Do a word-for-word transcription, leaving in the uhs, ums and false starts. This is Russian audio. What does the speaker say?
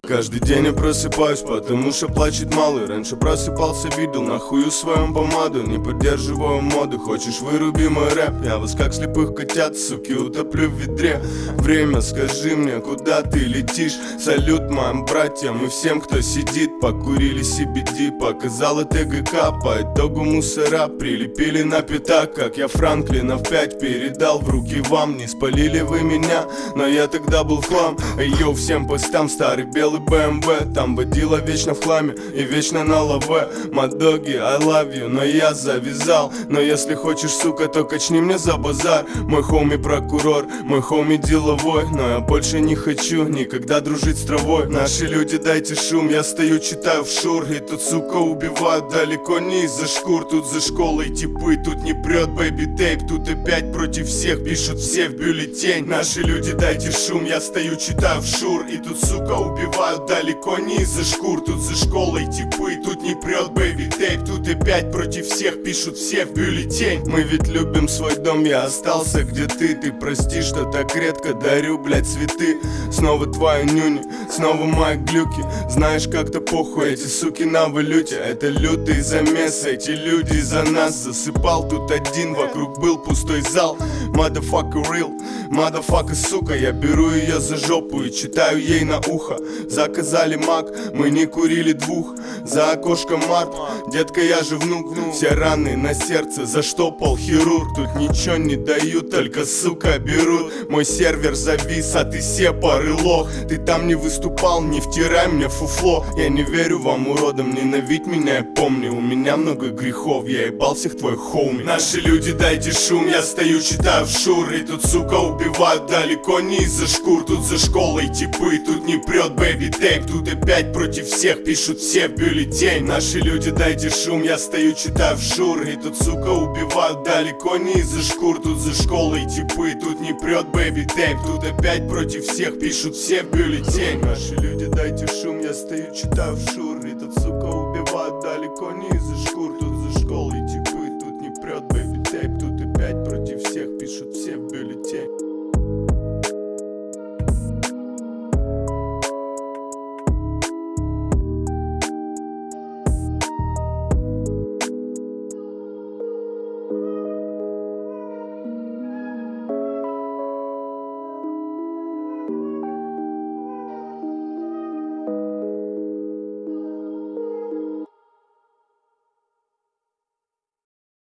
Каждый день я просыпаюсь, потому что плачет малый. Раньше просыпался, видел на хую своем помаду. Не поддерживаю моду, хочешь выруби мой рэп. Я вас как слепых котят, суки, утоплю в ведре. Время, скажи мне, куда ты летишь? Салют моим братьям и всем, кто сидит. Покурили си би ди, показал это гэ ка. По итогу мусора прилепили на пятак. Как я Франклина в пять передал в руки вам. Не спалили вы меня, но я тогда был в хлам. Эй, йоу, всем постам, старый белый бэ эм вэ. Там водила вечно в хламе и вечно на лаве. Мадоги, I love you, но я завязал. Но если хочешь, сука, то качни мне за базар. Мой хоми прокурор, мой хоми деловой. Но я больше не хочу никогда дружить с травой. Наши люди, дайте шум, я стою, читаю в шур. И тут, сука, убивают далеко не из-за шкур. Тут за школой типы, тут не прет бэйби тейп. Тут опять против всех пишут все в бюллетень. Наши люди, дайте шум, я стою, читаю в шур. И тут, сука, убивают далеко не из-за шкур. Тут за школой типы, тут не прет бэйби тейп. Тут опять против всех пишут все в бюллетень. Мы ведь любим свой дом, я остался где ты. Ты прости, что так редко дарю, блять, цветы. Снова твои нюни, снова мои глюки. Знаешь, как-то похуй, эти суки на валюте. Это лютый замес, эти люди за нас. Засыпал тут один, вокруг был пустой зал. Motherfucker real, motherfucker, сука. Я беру ее за жопу и читаю ей на ухо. Заказали мак, мы не курили двух. За окошком март, детка, я же внук. Все раны на сердце заштопал хирург. Тут ничего не дают, только, сука, берут. Мой сервер завис, а ты сепар и лох. Ты там не выступал, не втирай мне фуфло. Я не верю вам, уродам, ненавидь меня, я помню. У меня много грехов, я ебал всех твоих хоуми. Наши люди, дайте шум, я стою, читаю в шур. И тут, сука, убивают далеко не из-за шкур. Тут за школой типы, тут не прет бэйби тейп. Тут опять против всех пишут все в бюллетень. Наши люди, дайте шум, я стою, читаю в шур. И тут, сука, убивают далеко не из-за шкур. Тут за школой типы, тут не прет бэйби тейп. Тут опять против всех пишут все в бюллетень. Наши люди, дайте шум, я стою, читаю в шур. И тут, сука, убивают далеко не из-за шкур. Тут за школой типы, тут не прет бэйби тейп. Тут опять против всех пишут